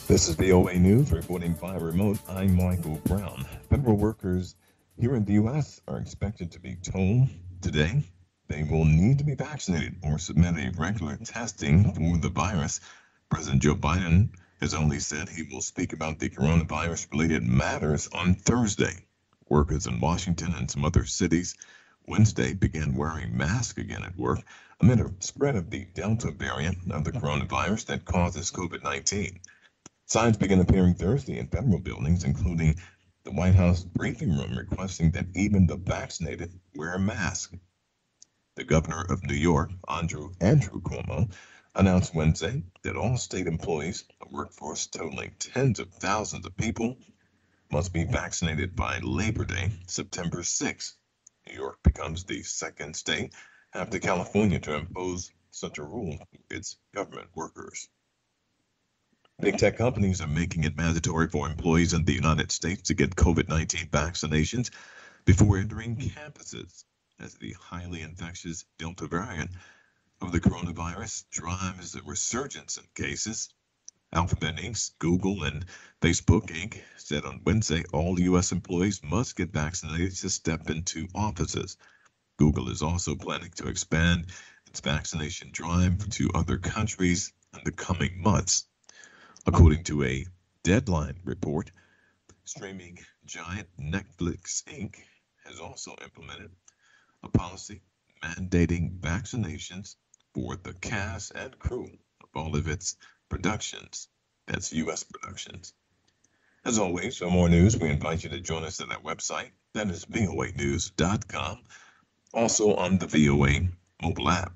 This is VOA News reporting by remote. I'm Michael Brown. Federal workers here in the U.S. are expected to be told today they will need to be vaccinated or submit a regular testing for the virus. President Joe Biden has only said he will speak about the coronavirus related matters on Thursday. Workers in Washington and some other cities Wednesday began wearing masks again at work amid a spread of the Delta variant of the coronavirus that causes COVID 19. Signs began appearing Thursday in federal buildings, including the White House briefing room, requesting that even the vaccinated wear a mask. The governor of New York, Andrew Cuomo, announced Wednesday that all state employees, a workforce totaling tens of thousands of people, must be vaccinated by Labor Day, September 6th. New York becomes the second state after California to impose such a rule for its government workers. Big tech companies are making it mandatory for employees in the United States to get COVID-19 vaccinations before entering campuses, as the highly infectious Delta variant of the coronavirus drives a resurgence in cases. Alphabet Inc., Google, and Facebook Inc. said on Wednesday all U.S. employees must get vaccinated to step into offices. Google is also planning to expand its vaccination drive to other countries in the coming months. According to a Deadline report, streaming giant Netflix Inc. has also implemented a policy mandating vaccinations for the cast and crew of all of its productions. That's U.S. productions. As always, for more news, we invite you to join us at our website. That is voanews.com. Also on the VOA mobile app.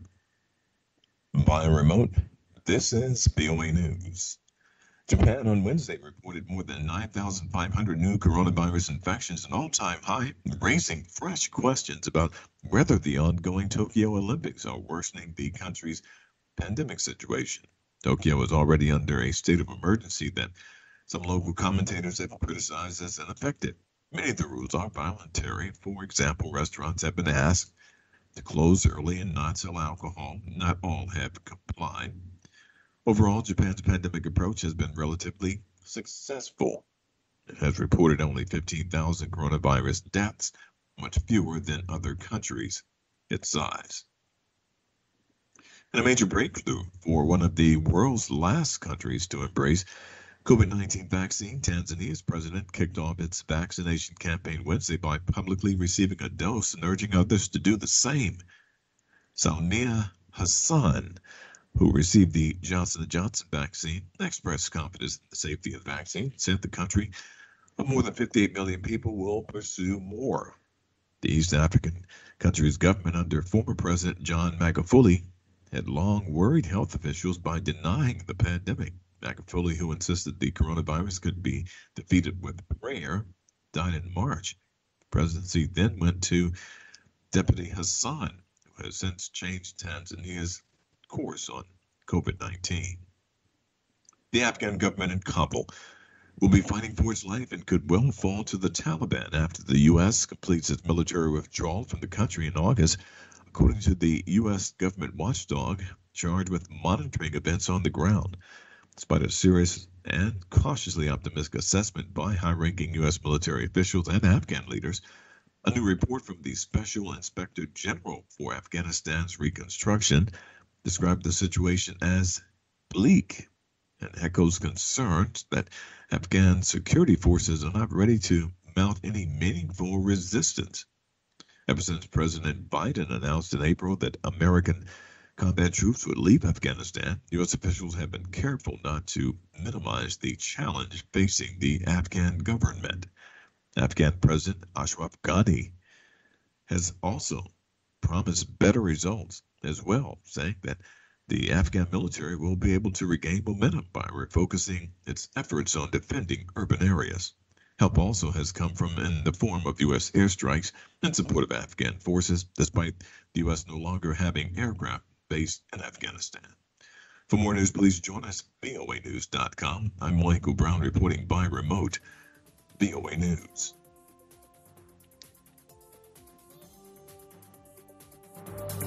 Via remote, this is VOA News. Japan on Wednesday reported more than 9,500 new coronavirus infections, an all-time high, raising fresh questions about whether the ongoing Tokyo Olympics are worsening the country's pandemic situation. Tokyo is already under a state of emergency that some local commentators have criticized as ineffective. Many of the rules are voluntary. For example, restaurants have been asked to close early and not sell alcohol. Not all have complied. Overall, Japan's pandemic approach has been relatively successful. It has reported only 15,000 coronavirus deaths, much fewer than other countries its size. And a major breakthrough for one of the world's last countries to embrace COVID-19 vaccine, Tanzania's president kicked off its vaccination campaign Wednesday by publicly receiving a dose and urging others to do the same. Samia Hassan, who received the Johnson & Johnson vaccine, expressed confidence in the safety of the vaccine, said the country of more than 58 million people will pursue more. The East African country's government under former President John Magufuli had long worried health officials by denying the pandemic. Magufuli, who insisted the coronavirus could be defeated with prayer, died in March. The presidency then went to Deputy Hassan, who has since changed Tanzania's course on COVID-19. The Afghan government in Kabul will be fighting for its life and could well fall to the Taliban after the U.S. completes its military withdrawal from the country in August, according to the U.S. government watchdog charged with monitoring events on the ground. Despite a serious and cautiously optimistic assessment by high-ranking U.S. military officials and Afghan leaders, a new report from the Special Inspector General for Afghanistan's reconstruction described the situation as bleak and echoes concerns that Afghan security forces are not ready to mount any meaningful resistance. Ever since President Biden announced in April that American combat troops would leave Afghanistan, U.S. officials have been careful not to minimize the challenge facing the Afghan government. Afghan President Ashraf Ghani has also promised better results as well, saying that the Afghan military will be able to regain momentum by refocusing its efforts on defending urban areas. Help also has come from in the form of U.S. airstrikes in support of Afghan forces, despite the U.S. no longer having aircraft based in Afghanistan. For more news, please join us at voanews.com. I'm Michael Brown reporting by remote. VOA News.